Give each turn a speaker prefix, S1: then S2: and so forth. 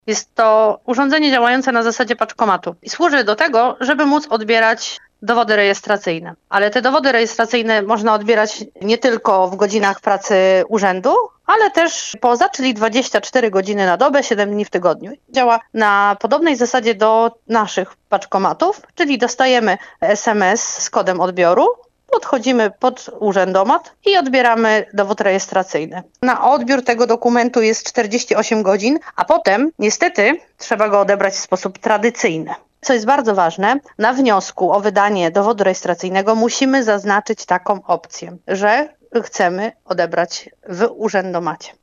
S1: Jest to urządzenie działające na zasadzie paczkomatu i służy do tego, żeby móc odbierać dowody rejestracyjne. Ale te dowody rejestracyjne można odbierać nie tylko w godzinach pracy urzędu, ale też poza, czyli 24 godziny na dobę, 7 dni w tygodniu. Działa na podobnej zasadzie do naszych paczkomatów, czyli dostajemy SMS z kodem odbioru, podchodzimy pod urzędomat i odbieramy dowód rejestracyjny. Na odbiór tego dokumentu jest 48 godzin, a potem niestety trzeba go odebrać w sposób tradycyjny. Co jest bardzo ważne, na wniosku o wydanie dowodu rejestracyjnego musimy zaznaczyć taką opcję, że chcemy odebrać w urzędomacie.